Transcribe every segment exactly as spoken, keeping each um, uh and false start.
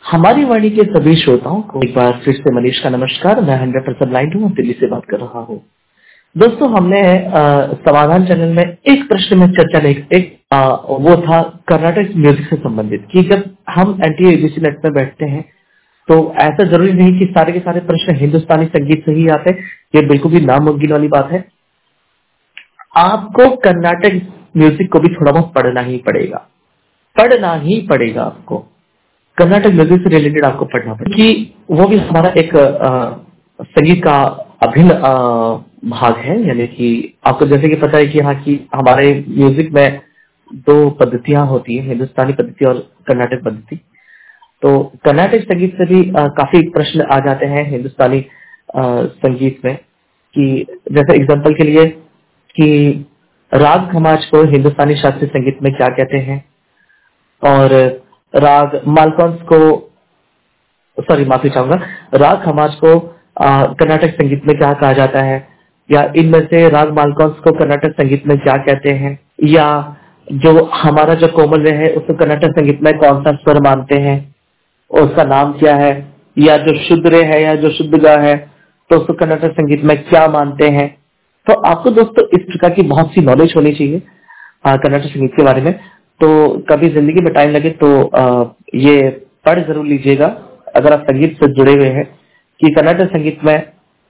हमारी वाणी के सभी श्रोताओं को एक बार फिर से मनीष का नमस्कार। मैं हंड्रेड परसेंट लाइन हूँ, दिल्ली से बात कर रहा हूँ। दोस्तों, हमने अ, समाधान चैनल में एक प्रश्न में चर्चा नहीं एक अ, वो था कर्नाटक म्यूजिक से संबंधित कि जब हम एनटीए एबीसी नेट में बैठते हैं तो ऐसा जरूरी नहीं कि सारे के सारे प्रश्न हिंदुस्तानी संगीत से ही आते। ये बिल्कुल भी नामुमकिन वाली बात है। आपको कर्नाटक म्यूजिक को भी थोड़ा बहुत पढ़ना ही पड़ेगा, पढ़ना ही पड़ेगा आपको। कर्नाटक म्यूजिक से रिलेटेड आपको पढ़ना पड़ेगा कि वो भी हमारा एक अ, संगीत का अभिन्न अ, भाग है। यानी कि आपको जैसे कि पता है कि यहाँ की हमारे म्यूजिक में दो पद्धतियां होती है, हिंदुस्तानी पद्धति और कर्नाटक पद्धति। तो कर्नाटक संगीत से भी अ, काफी प्रश्न आ जाते हैं हिंदुस्तानी अ, संगीत में कि जैसे एग्जांपल के लिए कि राग खमाज को हिंदुस्तानी शास्त्रीय संगीत में क्या कहते हैं, और राग मालकौंस को सॉरी माफी चाहूंगा राग खमाज को अ, कर्नाटक संगीत में क्या कहा जाता है, या इनमें से राग मालकौंस को कर्नाटक संगीत में क्या कहते हैं, या जो हमारा जो कोमल रे है उसको कर्नाटक संगीत में कौन सा स्वर मानते हैं और उसका नाम क्या है, या जो शुद्ध रे है या जो शुद्ध गा है तो उसको कर्नाटक संगीत में क्या मानते हैं। तो आपको दोस्तों इस प्रकार की बहुत सी नॉलेज होनी चाहिए अ, कर्नाटक संगीत के बारे में। तो कभी जिंदगी में टाइम लगे तो अ, ये पढ़ जरूर लीजिएगा अगर आप संगीत से जुड़े हुए हैं कि कर्नाटक संगीत में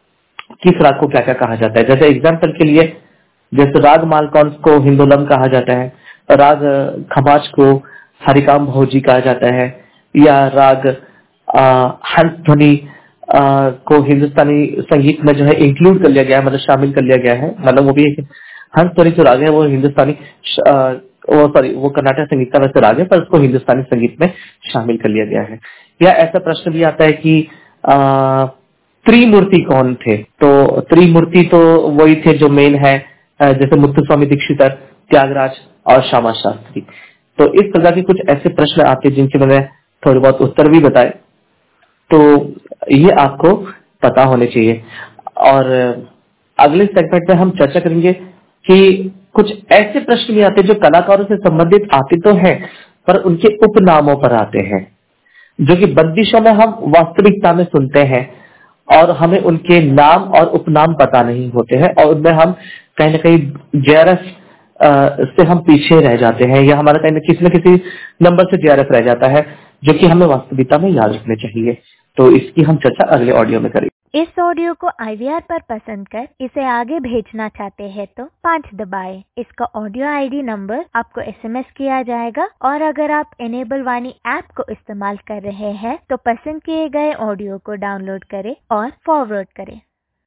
किस राग को क्या क्या कहा जाता है। जैसे एग्जाम्पल के लिए जैसे राग मालकौंस को हिंदोलम कहा जाता है, राग खमाज को हरिकाम भौजी कहा जाता है, या राग अ, हंस ध्वनि अ, को हिंदुस्तानी संगीत में जो है इंक्लूड कर लिया गया है, मतलब शामिल कर लिया गया है। मतलब वो भी एक हंस ध्वनि जो राग है वो हिंदुस्तानी श- अ, वो सॉरी वो कर्नाटक संगीत का वैसे राग है पर उसको हिंदुस्तानी संगीत में शामिल कर लिया गया है। या ऐसा प्रश्न भी आता है कि अ, त्रिमूर्ति कौन थे, तो त्रिमूर्ति तो वही थे जो मेन है अ, जैसे मुत्तुस्वामी दीक्षितर, त्यागराज और श्यामा शास्त्री। तो इस प्रकार के कुछ ऐसे प्रश्न आते हैं जिनके मैंने थोड़े बहुत उत्तर भी बताए, तो ये आपको पता होने चाहिए। और अगले सेगमेंट में हम चर्चा करेंगे कि कुछ ऐसे प्रश्न भी आते हैं जो कलाकारों से संबंधित आते तो हैं पर उनके उपनामों पर आते हैं, जो कि बंदिशों में हम वास्तविकता में सुनते हैं और हमें उनके नाम और उपनाम पता नहीं होते हैं, और उनमें हम कहीं ना कहीं जेआरएफ से हम पीछे रह जाते हैं, या हमारा कहीं ना किसी न किसी नंबर से जेआरएफ रह जाता है जो कि हमें वास्तविकता में याद रखने चाहिए। तो इसकी हम चर्चा अगले ऑडियो में करेंगे। इस ऑडियो को आईवीआर पर पसंद कर इसे आगे भेजना चाहते हैं तो पाँच दबाएं। इसका ऑडियो आईडी नंबर आपको एसएमएस किया जाएगा, और अगर आप इनेबल वाणी ऐप को इस्तेमाल कर रहे हैं तो पसंद किए गए ऑडियो को डाउनलोड करें और फॉरवर्ड करें।